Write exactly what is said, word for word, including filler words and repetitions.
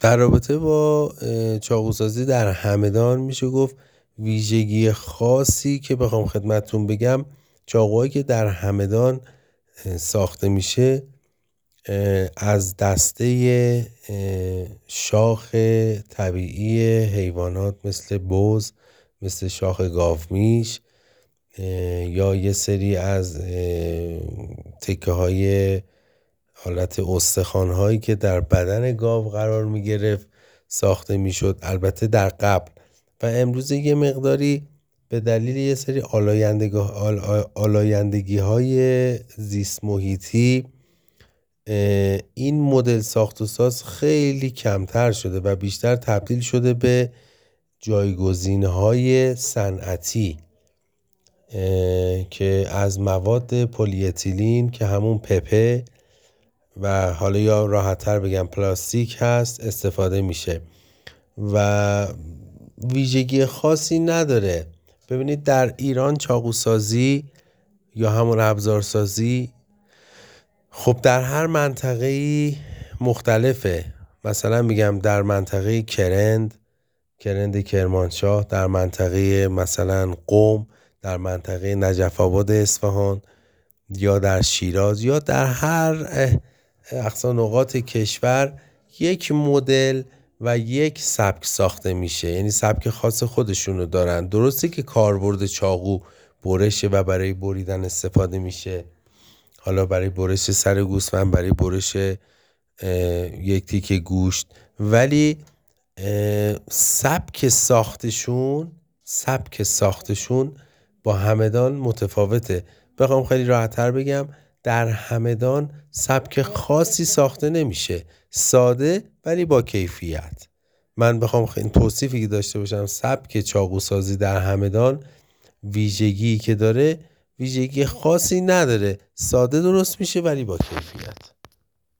در رابطه با اه، چاقوسازی در همدان میشه گفت ویژگی خاصی که بخوام خدمتتون بگم، چاقوهایی که در همدان اه، ساخته میشه اه، از دسته اه، شاخ طبیعی حیوانات مثل بز، مثل شاخ گاومیش، اه، یا یه سری از تکه های حالت استخوان هایی که در بدن گاو قرار می گرفت ساخته می شد، البته در قبل. و امروز یه مقداری به دلیل یه سری آلایندگی, آل آلایندگی های زیست محیطی اه، این مدل ساخت و ساز خیلی کمتر شده و بیشتر تبدیل شده به جایگزین های صنعتی اه، که از مواد پلی اتیلین که همون پپه و حالا یا راحت‌تر بگم پلاستیک هست استفاده میشه و ویژگی خاصی نداره. ببینید در ایران چاقوسازی یا همون ابزارسازی خب در هر منطقه‌ای مختلفه. مثلا میگم در منطقه کرند کرند کرمانشاه، در منطقه مثلا قم، در منطقه نجف آباد اصفهان، یا در شیراز، یا در هر اقصا نقاط کشور یک مدل و یک سبک ساخته میشه، یعنی سبک خاص خودشونو دارن. درسته که کاربرد چاقو برشه و برای بریدن استفاده میشه، حالا برای برش سر گوسفند، برای برش یک تیکه گوشت، ولی سبک ساختشون سبک ساختشون با همدان متفاوته. بخوام خیلی راحت‌تر بگم، در همدان سبک خاصی ساخته نمیشه، ساده ولی با کیفیت. من بخوام خیلی توصیفی که داشته باشم سبک چاقوسازی در همدان، ویژگی که داره ویژگی خاصی نداره، ساده درست میشه ولی با کیفیت.